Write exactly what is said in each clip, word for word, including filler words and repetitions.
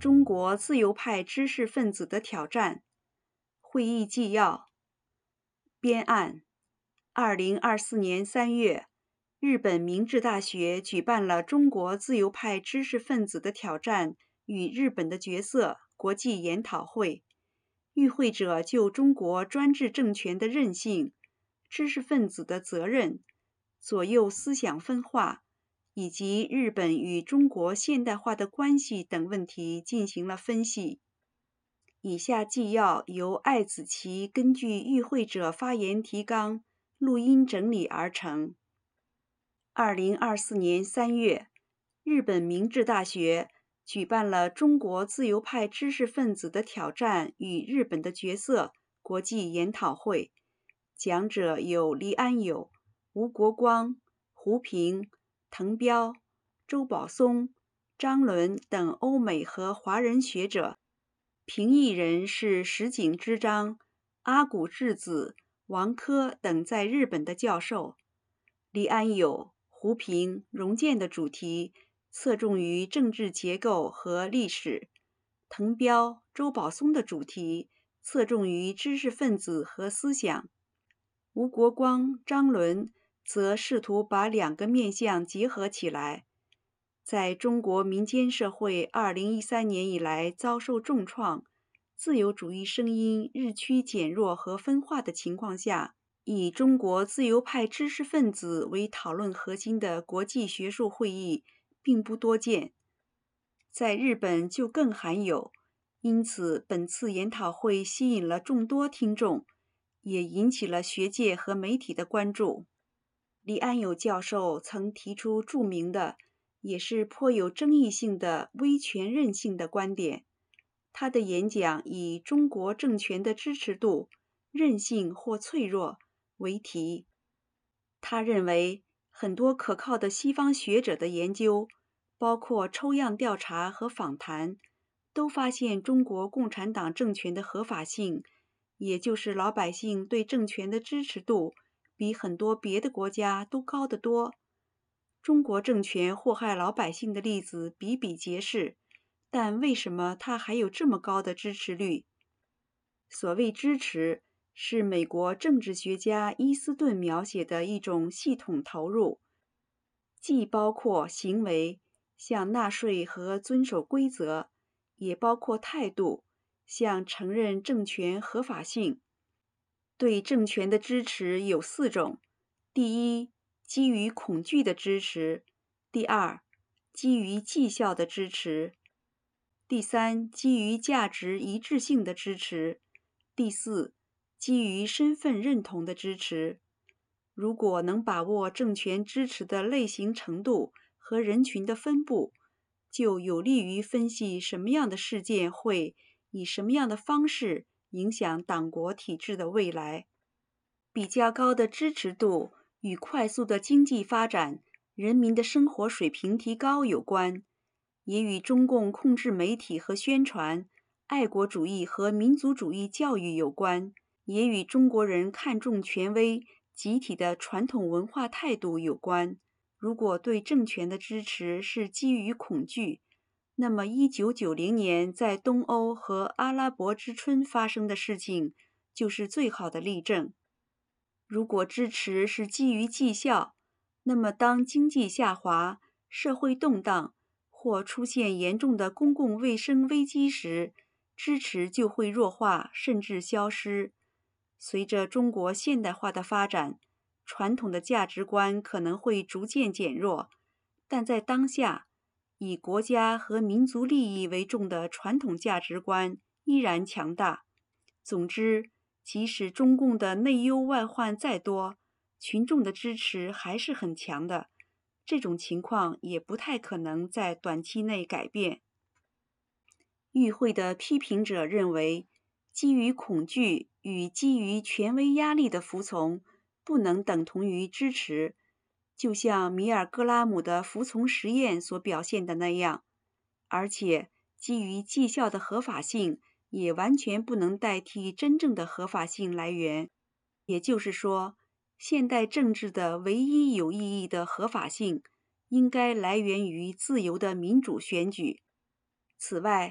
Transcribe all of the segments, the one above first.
中国自由派知识分子的挑战。会议纪要。编案：二零二四年三月，日本明治大学举办了中国自由派知识分子的挑战与日本的角色国际研讨会。与会者就中国专制政权的韧性、知识分子的责任、左右思想分化，以及日本与中国现代化的关系等问题进行了分析。以下纪要由艾子琪根据与会者发言提纲录音整理而成。二零二四年三月，日本明治大学举办了中国自由派知识分子的挑战与日本的角色国际研讨会，讲者有黎安友、吴国光、胡平、滕彪、周保松、张伦等欧美和华人学者，评议人是石井之章、阿古智子、王珂等在日本的教授。黎安友、胡平、荣建的主题侧重于政治结构和历史，滕彪、周保松的主题侧重于知识分子和思想，吴国光、张伦则试图把两个面向结合起来。在中国民间社会二零一三年以来遭受重创，自由主义声音日趋减弱和分化的情况下，以中国自由派知识分子为讨论核心的国际学术会议并不多见，在日本就更罕有，因此本次研讨会吸引了众多听众，也引起了学界和媒体的关注。黎安友教授曾提出著名的，也是颇有争议性的威权韧性的观点。他的演讲以中国政权的支持度、韧性或脆弱为题。他认为，很多可靠的西方学者的研究，包括抽样调查和访谈，都发现中国共产党政权的合法性，也就是老百姓对政权的支持度，比很多别的国家都高得多。中国政权祸害老百姓的例子比比皆是，但为什么它还有这么高的支持率？所谓支持，是美国政治学家伊斯顿描写的一种系统投入，既包括行为，像纳税和遵守规则，也包括态度，像承认政权合法性。对政权的支持有四种：第一，基于恐惧的支持；第二，基于绩效的支持；第三，基于价值一致性的支持；第四，基于身份认同的支持。如果能把握政权支持的类型程度和人群的分布，就有利于分析什么样的事件会以什么样的方式影响党国体制的未来。比较高的支持度与快速的经济发展、人民的生活水平提高有关，也与中共控制媒体和宣传、爱国主义和民族主义教育有关，也与中国人看重权威、集体的传统文化态度有关。如果对政权的支持是基于恐惧，那么一九九零年在东欧和阿拉伯之春发生的事情就是最好的例证。如果支持是基于绩效，那么当经济下滑、社会动荡或出现严重的公共卫生危机时，支持就会弱化甚至消失。随着中国现代化的发展，传统的价值观可能会逐渐减弱，但在当下，以国家和民族利益为重的传统价值观依然强大。总之，即使中共的内忧外患再多，群众的支持还是很强的，这种情况也不太可能在短期内改变。与会的批评者认为，基于恐惧与基于权威压力的服从不能等同于支持，就像米尔格拉姆的服从实验所表现的那样，而且基于绩效的合法性也完全不能代替真正的合法性来源。也就是说，现代政治的唯一有意义的合法性应该来源于自由的民主选举。此外，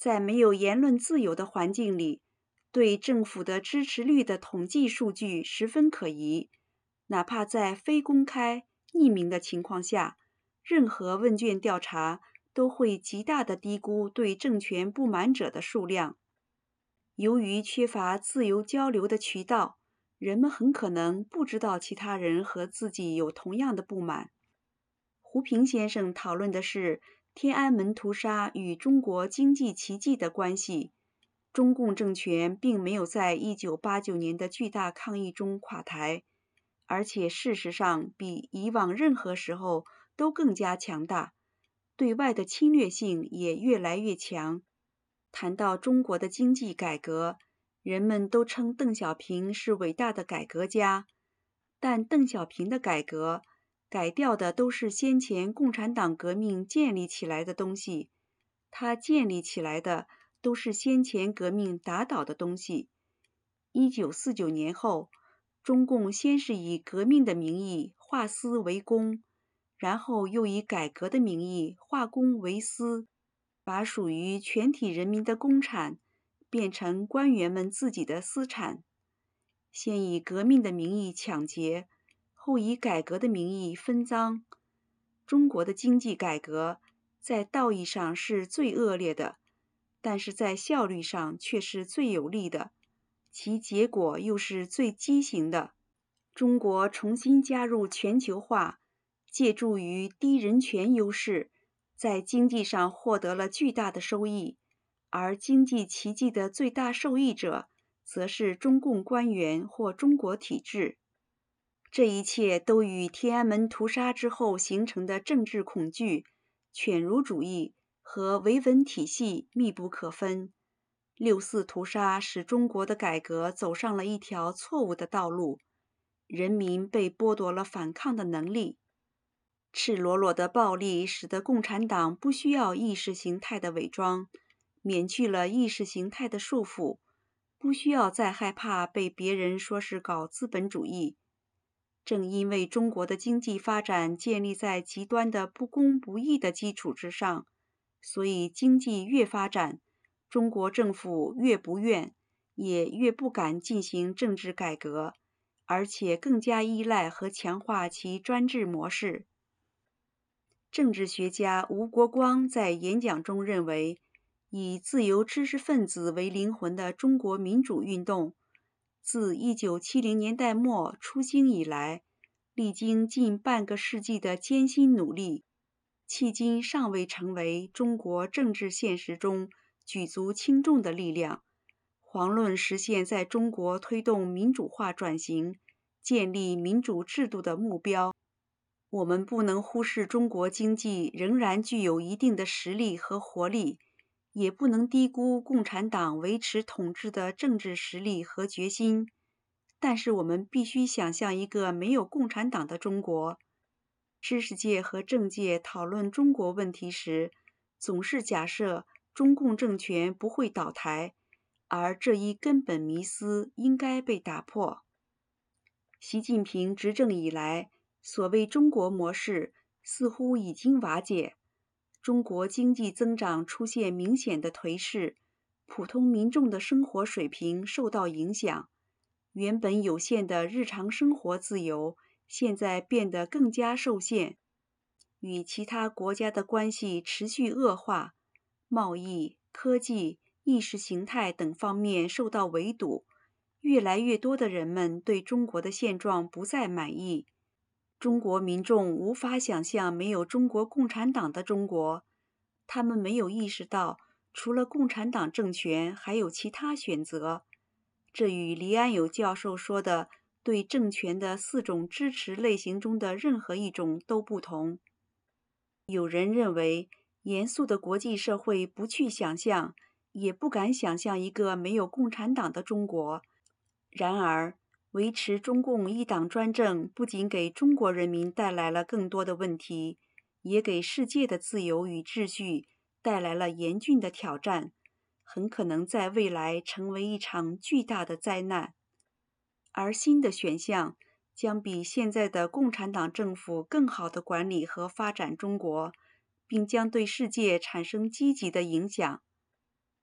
在没有言论自由的环境里，对政府的支持率的统计数据十分可疑，哪怕在非公开、匿名的情况下，任何问卷调查都会极大地低估对政权不满者的数量。由于缺乏自由交流的渠道，人们很可能不知道其他人和自己有同样的不满。胡平先生讨论的是天安门屠杀与中国经济奇迹的关系。中共政权并没有在一九八九年的巨大抗议中垮台，而且事实上比以往任何时候都更加强大，对外的侵略性也越来越强。谈到中国的经济改革，人们都称邓小平是伟大的改革家，但邓小平的改革改掉的都是先前共产党革命建立起来的东西，他建立起来的都是先前革命打倒的东西。一九四九年后，中共先是以革命的名义化私为公，然后又以改革的名义化公为私，把属于全体人民的公产变成官员们自己的私产。先以革命的名义抢劫，后以改革的名义分赃。中国的经济改革在道义上是最恶劣的，但是在效率上却是最有利的，其结果又是最畸形的。中国重新加入全球化，借助于低人权优势，在经济上获得了巨大的收益，而经济奇迹的最大受益者则是中共官员或中国体制。这一切都与天安门屠杀之后形成的政治恐惧、犬儒主义和维稳体系密不可分。六四屠杀使中国的改革走上了一条错误的道路，人民被剥夺了反抗的能力。赤裸裸的暴力使得共产党不需要意识形态的伪装，免去了意识形态的束缚，不需要再害怕被别人说是搞资本主义。正因为中国的经济发展建立在极端的不公不义的基础之上，所以经济越发展，中国政府越不愿，也越不敢进行政治改革，而且更加依赖和强化其专制模式。政治学家吴国光在演讲中认为，以自由知识分子为灵魂的中国民主运动，自一九七零年代末初兴以来，历经近半个世纪的艰辛努力，迄今尚未成为中国政治现实中举足轻重的力量。遑论实现在中国推动民主化转型、建立民主制度的目标。我们不能忽视中国经济仍然具有一定的实力和活力，也不能低估共产党维持统治的政治实力和决心。但是我们必须想象一个没有共产党的中国。知识界和政界讨论中国问题时，总是假设中共政权不会倒台，而这一根本迷思应该被打破。习近平执政以来，所谓中国模式似乎已经瓦解，中国经济增长出现明显的颓势，普通民众的生活水平受到影响，原本有限的日常生活自由现在变得更加受限，与其他国家的关系持续恶化，贸易、科技、意识形态等方面受到围堵，越来越多的人们对中国的现状不再满意。中国民众无法想象没有中国共产党的中国，他们没有意识到除了共产党政权还有其他选择。这与黎安友教授说的对政权的四种支持类型中的任何一种都不同。有人认为，严肃的国际社会不去想象，也不敢想象一个没有共产党的中国。然而，维持中共一党专政不仅给中国人民带来了更多的问题，也给世界的自由与秩序带来了严峻的挑战，很可能在未来成为一场巨大的灾难。而新的选项将比现在的共产党政府更好地管理和发展中国，并将对世界产生积极的影响。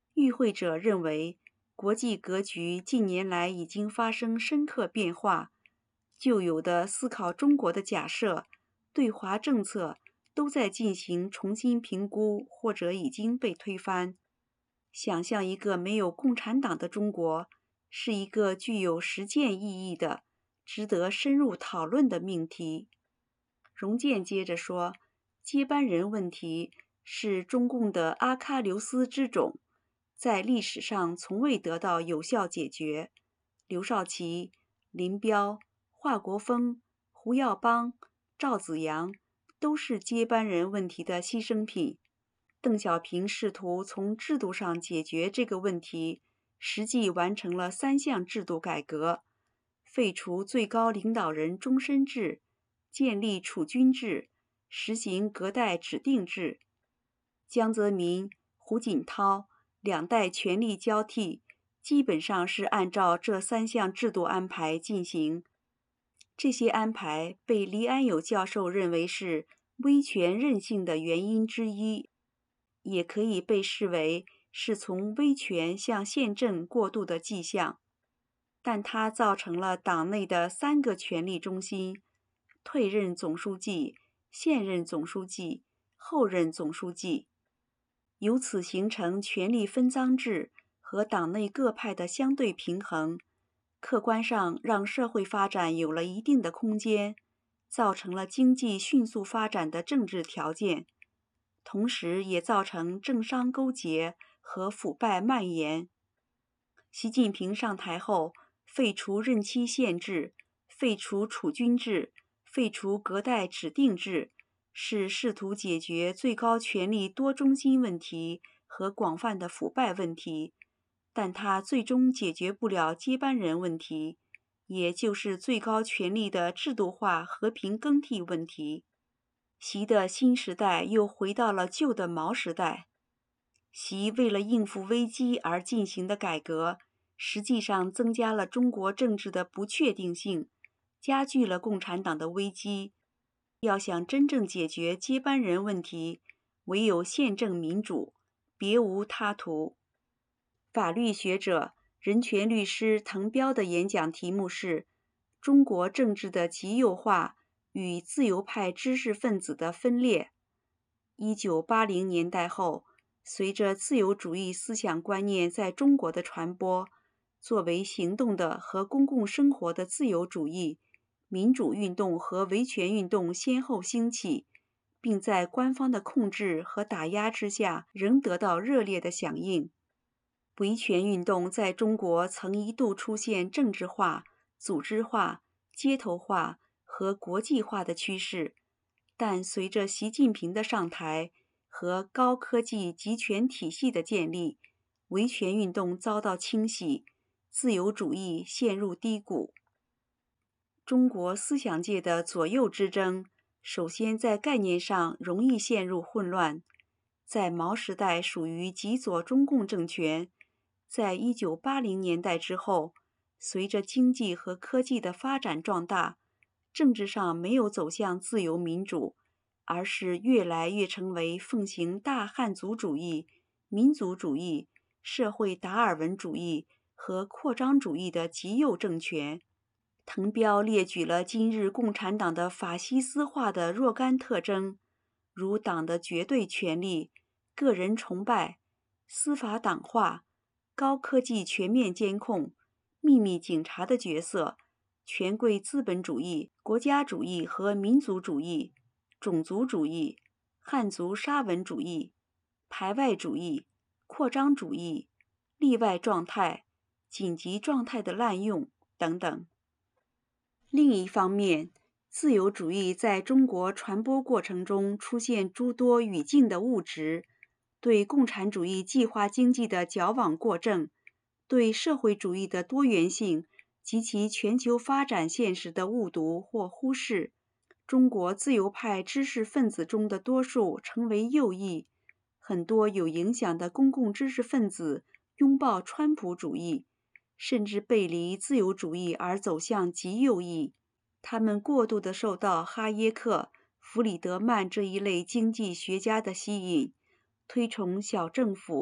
与会者认为，国际格局近年来已经发生深刻变化，旧有的思考中国的假设、对华政策都在进行重新评估或者已经被推翻。想象一个没有共产党的中国，是一个具有实践意义的、值得深入讨论的命题。荣建接着说，接班人问题是中共的阿喀琉斯之踵，在历史上从未得到有效解决。刘少奇、林彪、华国锋、胡耀邦、赵紫阳都是接班人问题的牺牲品。邓小平试图从制度上解决这个问题，实际完成了三项制度改革：废除最高领导人终身制，建立储君制，实行隔代指定制。江泽民、胡锦涛两代权力交替，基本上是按照这三项制度安排进行。这些安排被黎安友教授认为是威权任性的原因之一，也可以被视为是从威权向宪政过渡的迹象。但它造成了党内的三个权力中心：退任总书记、现任总书记、后任总书记，由此形成权力分赃制和党内各派的相对平衡，客观上让社会发展有了一定的空间，造成了经济迅速发展的政治条件，同时也造成政商勾结和腐败蔓延。习近平上台后，废除任期限制，废除储君制，废除隔代指定制，是试图解决最高权力多中心问题和广泛的腐败问题，但它最终解决不了接班人问题，也就是最高权力的制度化和平更替问题。习的新时代又回到了旧的毛时代。习为了应付危机而进行的改革，实际上增加了中国政治的不确定性，加剧了共产党的危机。要想真正解决接班人问题，唯有宪政民主，别无他途。法律学者、人权律师滕彪的演讲题目是《中国政治的极右化与自由派知识分子的分裂》。一九八零年代后，随着自由主义思想观念在中国的传播，作为行动的和公共生活的自由主义、民主运动和维权运动先后兴起，并在官方的控制和打压之下仍得到热烈的响应。维权运动在中国曾一度出现政治化、组织化、街头化和国际化的趋势，但随着习近平的上台和高科技集权体系的建立，维权运动遭到清洗，自由主义陷入低谷。中国思想界的左右之争，首先在概念上容易陷入混乱。在毛时代属于极左中共政权，在一九八零年代之后，随着经济和科技的发展壮大，政治上没有走向自由民主，而是越来越成为奉行大汉族主义、民族主义、社会达尔文主义和扩张主义的极右政权。滕彪列举了今日共产党的法西斯化的若干特征，如党的绝对权力、个人崇拜、司法党化、高科技全面监控、秘密警察的角色、权贵资本主义、国家主义和民族主义、种族主义、汉族沙文主义、排外主义、扩张主义、例外状态、紧急状态的滥用等等。另一方面，自由主义在中国传播过程中出现诸多语境的误植，对共产主义计划经济的矫枉过正，对社会主义的多元性及其全球发展现实的误读或忽视。中国自由派知识分子中的多数成为右翼，很多有影响的公共知识分子拥抱川普主义，甚至背离自由主义而走向极右翼。他们过度地受到哈耶克、弗里德曼这一类经济学家的吸引，推崇小政府、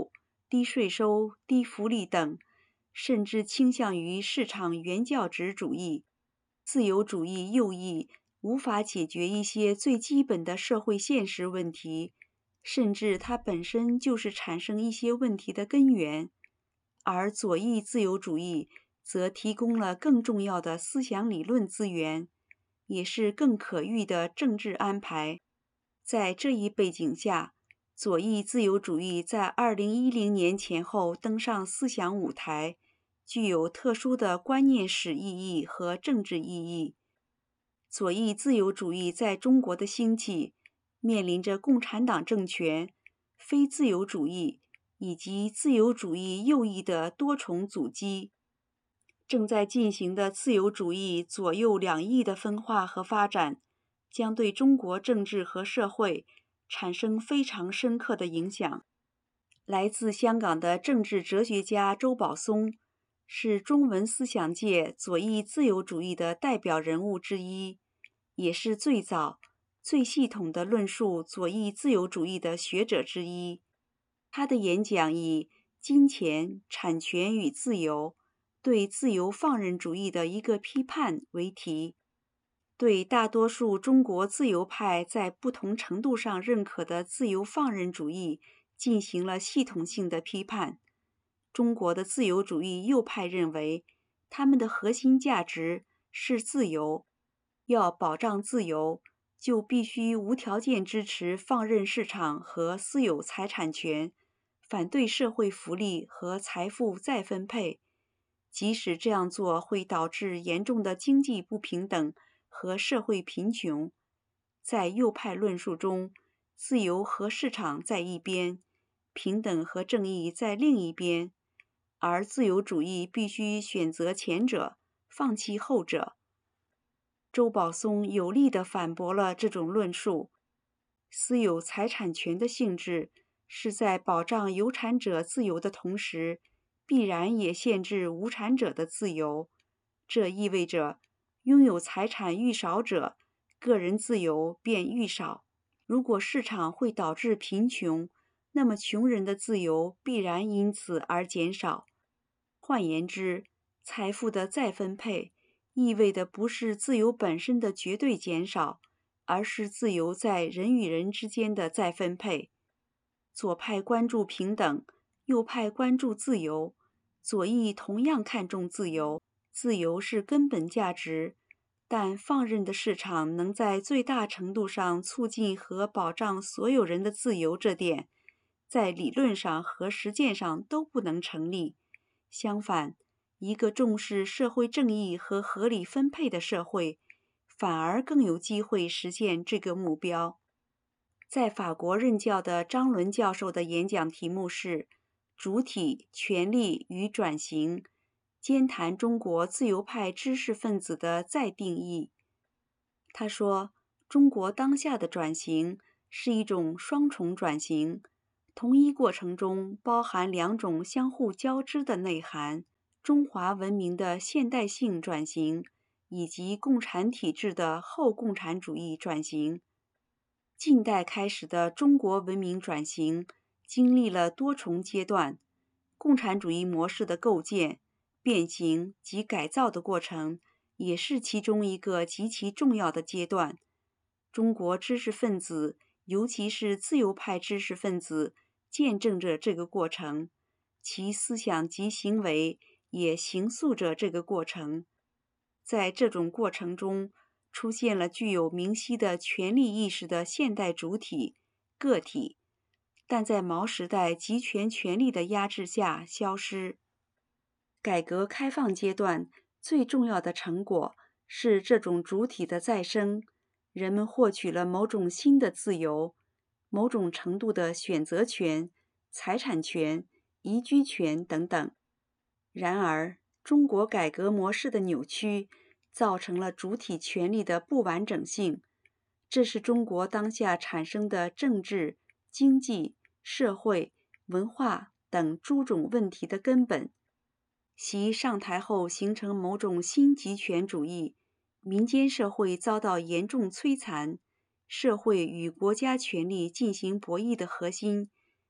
低税收、低福利等，甚至倾向于市场原教旨主义。自由主义右翼无法解决一些最基本的社会现实问题，甚至它本身就是产生一些问题的根源，而左翼自由主义则提供了更重要的思想理论资源，也是更可遇的政治安排。在这一背景下，左翼自由主义在二零一零年前后登上思想舞台，具有特殊的观念史意义和政治意义。左翼自由主义在中国的兴起，面临着共产党政权、非自由主义以及自由主义右翼的多重阻击。正在进行的自由主义左右两翼的分化和发展，将对中国政治和社会产生非常深刻的影响。来自香港的政治哲学家周保松是中文思想界左翼自由主义的代表人物之一，也是最早、最系统的论述左翼自由主义的学者之一。他的演讲以金钱、产权与自由，对自由放任主义的一个批判为题，对大多数中国自由派在不同程度上认可的自由放任主义进行了系统性的批判。中国的自由主义右派认为，他们的核心价值是自由，要保障自由，就必须无条件支持放任市场和私有财产权，反对社会福利和财富再分配，即使这样做会导致严重的经济不平等和社会贫穷。在右派论述中，自由和市场在一边，平等和正义在另一边，而自由主义必须选择前者，放弃后者。周保松有力地反驳了这种论述。私有财产权的性质是在保障有产者自由的同时，必然也限制无产者的自由。这意味着，拥有财产愈少者，个人自由便愈少。如果市场会导致贫穷，那么穷人的自由必然因此而减少。换言之，财富的再分配意味的不是自由本身的绝对减少，而是自由在人与人之间的再分配。左派关注平等，右派关注自由。左翼同样看重自由，自由是根本价值，但放任的市场能在最大程度上促进和保障所有人的自由，这点在理论上和实践上都不能成立。相反，一个重视社会正义和合理分配的社会，反而更有机会实现这个目标。在法国任教的张伦教授的演讲题目是主体、权力与转型，兼谈中国自由派知识分子的再定义。他说，中国当下的转型是一种双重转型，同一过程中包含两种相互交织的内涵：中华文明的现代性转型，以及共产体制的后共产主义转型。近代开始的中国文明转型经历了多重阶段，共产主义模式的构建、变形及改造的过程也是其中一个极其重要的阶段。中国知识分子，尤其是自由派知识分子，见证着这个过程，其思想及行为也形塑着这个过程。在这种过程中，出现了具有明晰的权利意识的现代主体个体，但在毛时代集权权力的压制下消失。改革开放阶段最重要的成果是这种主体的再生，人们获取了某种新的自由，某种程度的选择权、财产权、宜居权等等。然而，中国改革模式的扭曲造成了主体权力的不完整性，这是中国当下产生的政治、经济、社会、文化等诸种问题的根本。其上台后形成某种新极权主义，民间社会遭到严重摧残，社会与国家权力进行博弈的核心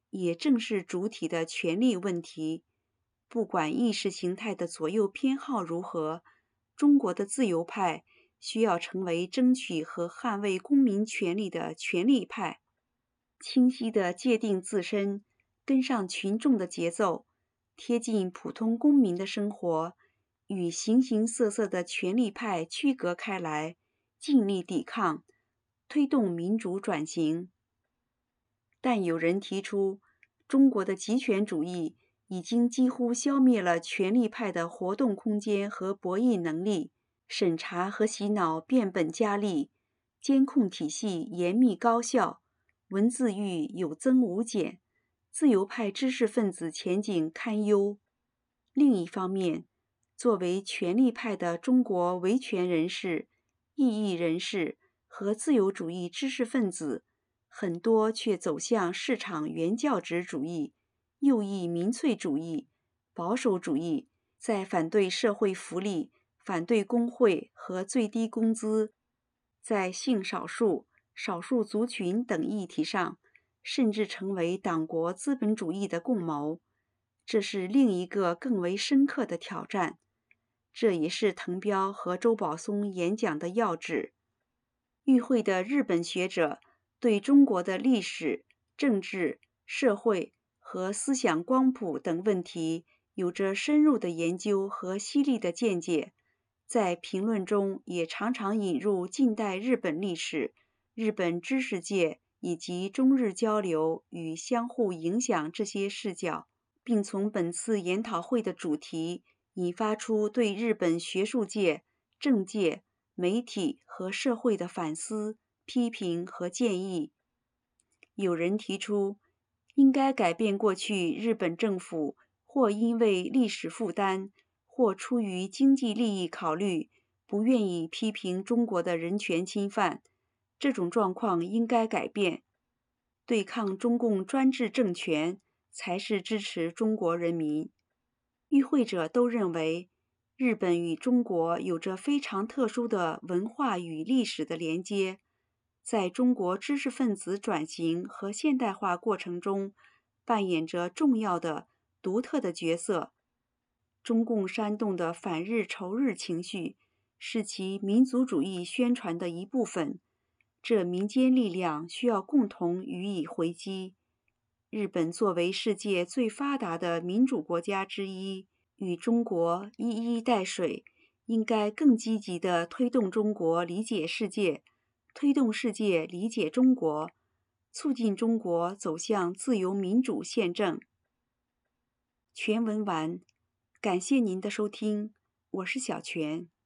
也正是主体的权利问题。不管意识形态的左右偏好如何，中国的自由派需要成为争取和捍卫公民权利的权利派，清晰地界定自身，跟上群众的节奏，贴近普通公民的生活，与形形色色的权力派区隔开来，尽力抵抗，推动民主转型。但有人提出，中国的极权主义已经几乎消灭了权力派的活动空间和博弈能力，审查和洗脑变本加厉，监控体系严密高效，文字狱有增无减，自由派知识分子前景堪忧。另一方面，作为权力派的中国维权人士、异议人士和自由主义知识分子，很多却走向市场原教旨主义、右翼民粹主义、保守主义，在反对社会福利、反对工会和最低工资，在性少数、少数族群等议题上，甚至成为党国资本主义的共谋。这是另一个更为深刻的挑战。这也是滕彪和周保松演讲的要旨。与会的日本学者对中国的历史、政治、社会和思想光谱等问题有着深入的研究和犀利的见解，在评论中也常常引入近代日本历史、日本知识界以及中日交流与相互影响这些视角，并从本次研讨会的主题引发出对日本学术界、政界、媒体和社会的反思、批评和建议。有人提出，应该改变过去日本政府或因为历史负担，或出于经济利益考虑，不愿意批评中国的人权侵犯。这种状况应该改变。对抗中共专制政权，才是支持中国人民。与会者都认为，日本与中国有着非常特殊的文化与历史的连接，在中国知识分子转型和现代化过程中扮演着重要的、独特的角色。中共煽动的反日仇日情绪是其民族主义宣传的一部分，这民间力量需要共同予以回击。日本作为世界最发达的民主国家之一，与中国一衣带水，应该更积极地推动中国理解世界，推动世界理解中国，促进中国走向自由民主宪政。全文完，感谢您的收听，我是小泉。